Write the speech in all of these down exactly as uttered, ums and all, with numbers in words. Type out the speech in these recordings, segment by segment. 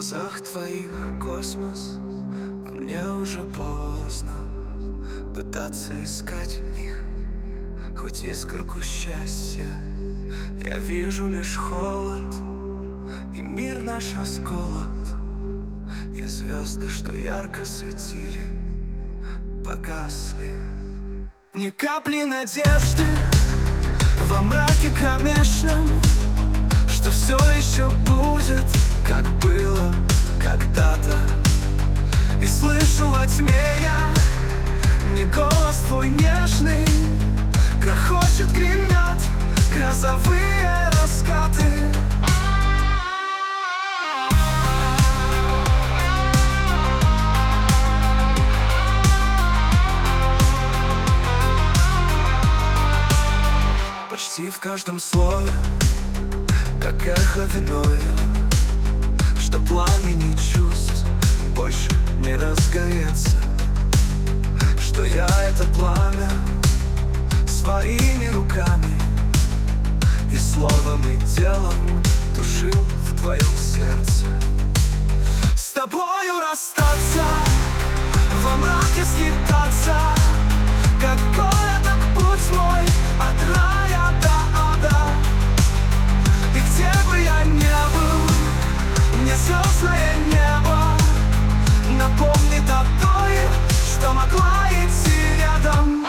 глазах твоих космос, а мне уже поздно пытаться искать в них хоть искорку счастья. Я вижу лишь холод, и мир наш расколот, и звезды, что ярко светили, погасли. Ни капли надежды во мраке кромешном, что все еще будет, как было когда-то. И слышу во тьме я не голос твой нежный, грохочет, гремят грозовые раскаты. Почти в каждом слове, как эхо виное, что пламени чувств больше не разгорится, что я это пламя своими руками и словом, и телом тушил в твоем сердце. С тобою расстаться, во мраке скитаться, как город, так путь мой от рая до ада. И где бы я ни был, мне звездное небо напомнит о той, что могла идти рядом.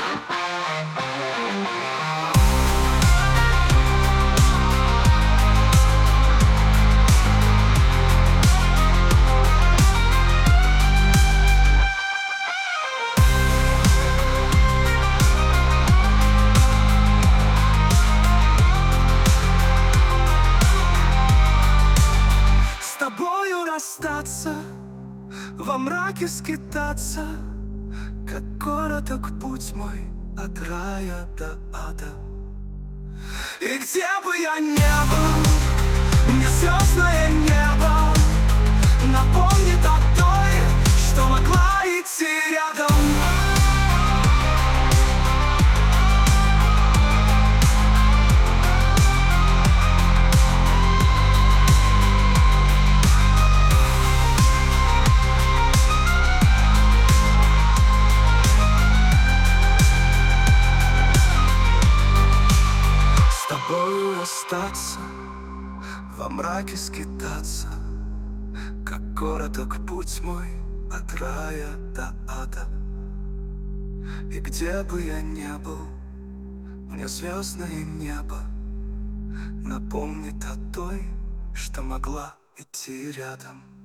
С тобою расстаться, во мраке скитаться, как короток путь мой от рая до ада. И где бы я ни был, мне звездное небо напомнит о той, что могла идти рядом. С тобою расстаться, во мраке скитаться, как короток путь мой от рая до ада. И где бы я ни был, мне звездное небо напомнит о той, что могла идти рядом.